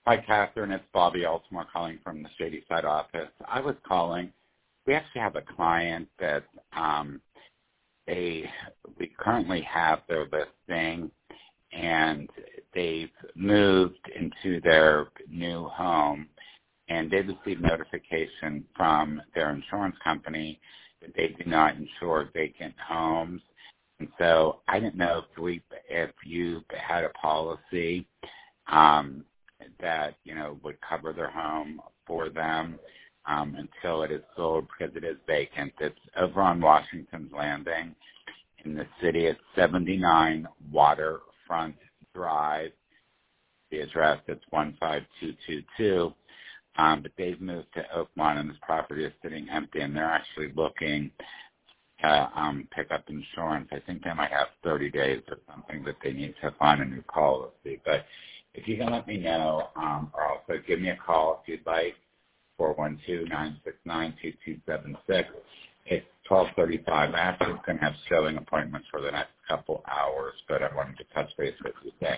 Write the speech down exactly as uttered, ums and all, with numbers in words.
Hi, Catherine. It's Bobby Altimore calling from the Shady Side office. I was calling. We actually have a client that um, they we currently have their listing, and they've moved into their new home, and they received notification from their insurance company that they do not insure vacant homes. And so I didn't know if we if you had a policy um, that, you know, would cover their home for them um, until it is sold, because it is vacant. It's over on Washington's Landing in the city. It's seventy-nine Waterfront Drive. The address is one five two two two. Um, but they've moved to Oakmont, and this property is sitting empty, and they're actually looking to um, pick up insurance. I think they might have thirty days or something that they need to find a new policy. But if you can let me know, um, or also give me a call if you'd like, four one two, nine six nine, two two seven six. It's twelve thirty-five. I'm actually going to have showing appointments for the next couple hours, but I wanted to touch base with you today.